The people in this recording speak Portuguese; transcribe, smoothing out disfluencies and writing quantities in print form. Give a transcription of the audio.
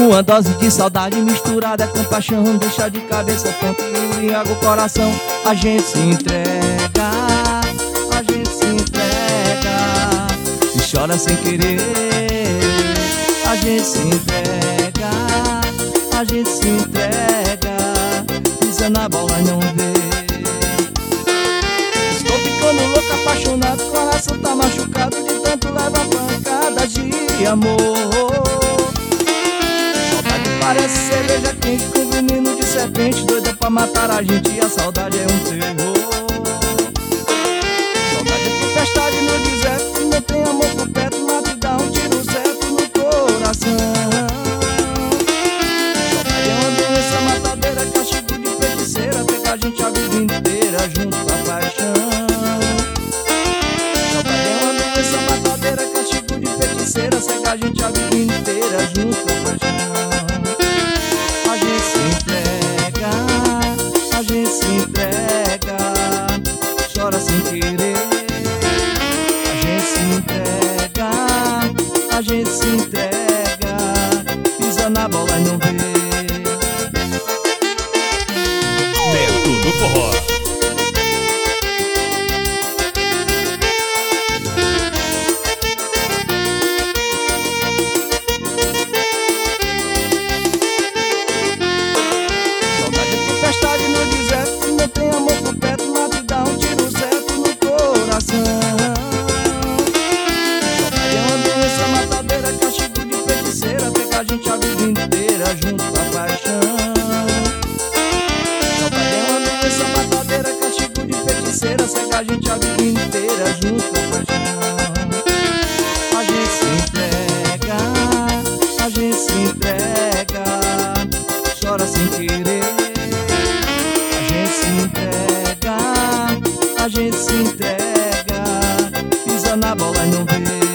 Uma dose de saudade misturada com paixão deixa de cabeça tonta e embriaga o coração. A gente se entrega, a gente se entrega e chora sem querer. A gente se entrega, a gente se entrega, pisa na bola e não vê. Estou ficando louco, apaixonado, o coração tá machucado de tanto levar pancadas de amor. Parece cerveja quente com veneno de serpente, doida pra matar a gente e a saudade é um terror. Saudade é tempestade no deserto, que não tem amor por perto, mata e dá um tiro certo no coração. Saudade é uma doença matadeira, castigo de feiticeira, pega a gente a vida inteira junto com a paixão. Saudade é uma doença matadeira, castigo de feiticeira, cega a gente a vida inteira junto com a paixão. A gente se entrega, chora sem querer. A gente se entrega, a gente se entrega, pisa na bola e não vê. Neto do Forró. Tempestade no deserto, que não tem amor por perto, mata e dá um tiro certo no coração. Saudade é uma doença matadeira, castigo de feiticeira, pega a gente a vida inteira junto com a paixão. Saudade é uma doença matadeira, castigo de feiticeira, cega a gente a vida inteira junto com a paixão. A gente se entrega, a gente se entrega, chora sem querer. A gente se entrega, pisa na bola e não vê.